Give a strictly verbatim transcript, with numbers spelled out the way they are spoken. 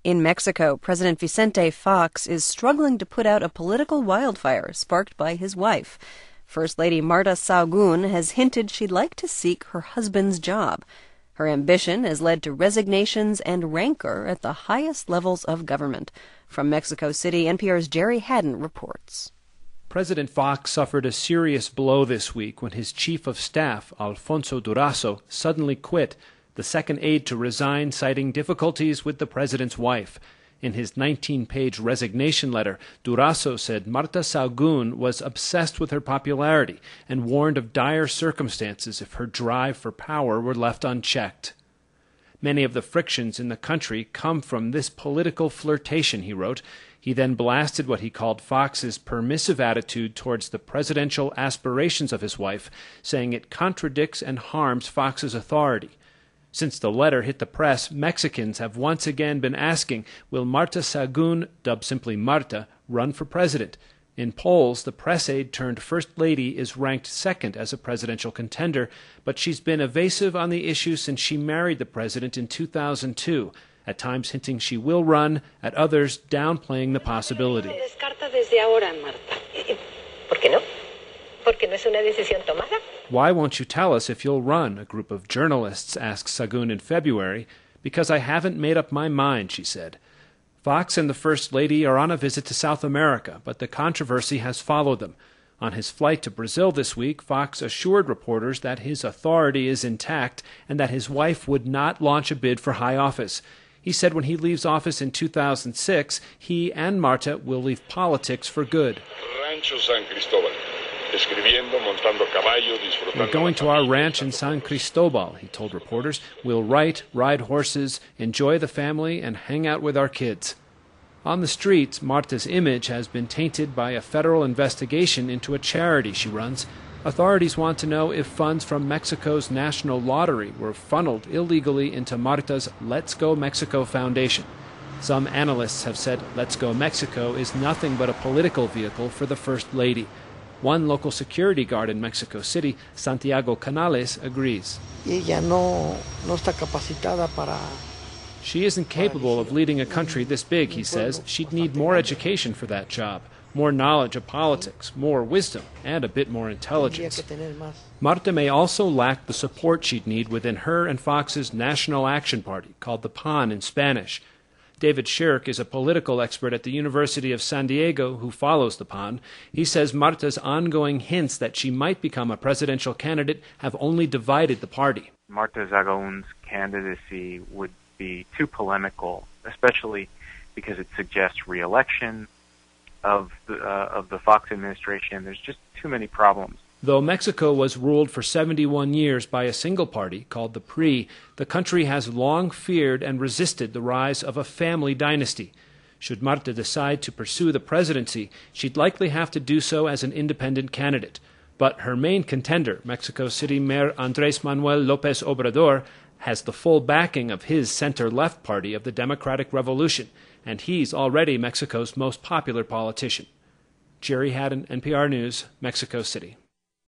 In Mexico, President Vicente Fox is struggling to put out a political wildfire sparked by his wife. First Lady Marta Sahagún has hinted she'd like to seek her husband's job. Her ambition has led to resignations and rancor at the highest levels of government. From Mexico City, N P R's Jerry Haddon reports. President Fox suffered a serious blow this week when his chief of staff, Alfonso Durazo, suddenly quit, the second aide to resign, citing difficulties with the president's wife. In his nineteen-page resignation letter, Durazo said Marta Sahagún was obsessed with her popularity and warned of dire circumstances if her drive for power were left unchecked. Many of the frictions in the country come from this political flirtation, he wrote. He then blasted what he called Fox's permissive attitude towards the presidential aspirations of his wife, saying it contradicts and harms Fox's authority. Since the letter hit the press, Mexicans have once again been asking, will Marta Sahagún, dubbed simply Marta, run for president? In polls, the press aide turned First Lady is ranked second as a presidential contender, but she's been evasive on the issue since she married the president in two thousand two, at times hinting she will run, at others downplaying the possibility. Why won't you tell us if you'll run? A group of journalists asked Sahagún in February. Because I haven't made up my mind, she said. Fox and the First Lady are on a visit to South America, but the controversy has followed them. On his flight to Brazil this week, Fox assured reporters that his authority is intact and that his wife would not launch a bid for high office. He said when he leaves office in two thousand six, he and Marta will leave politics for good. Rancho San Cristobal. We're going to our ranch in San Cristobal, he told reporters. We'll write, ride horses, enjoy the family, and hang out with our kids. On the streets, Marta's image has been tainted by a federal investigation into a charity she runs. Authorities want to know if funds from Mexico's national lottery were funneled illegally into Marta's Let's Go Mexico Foundation. Some analysts have said Let's Go Mexico is nothing but a political vehicle for the First Lady. One local security guard in Mexico City, Santiago Canales, agrees. She isn't capable of leading a country this big, he says. She'd need more education for that job, more knowledge of politics, more wisdom, and a bit more intelligence. Marta may also lack the support she'd need within her and Fox's National Action Party, called the P A N in Spanish. David Shirk is a political expert at the University of San Diego who follows the P A N. He says Marta's ongoing hints that she might become a presidential candidate have only divided the party. Marta Sahagún's candidacy would be too polemical, especially because it suggests re-election of the, uh, of the Fox administration. There's just too many problems. Though Mexico was ruled for seventy-one years by a single party called the P R I, the country has long feared and resisted the rise of a family dynasty. Should Marta decide to pursue the presidency, she'd likely have to do so as an independent candidate. But her main contender, Mexico City Mayor Andrés Manuel López Obrador, has the full backing of his center-left party of the Democratic Revolution, and he's already Mexico's most popular politician. Jerry Haddon, N P R News, Mexico City.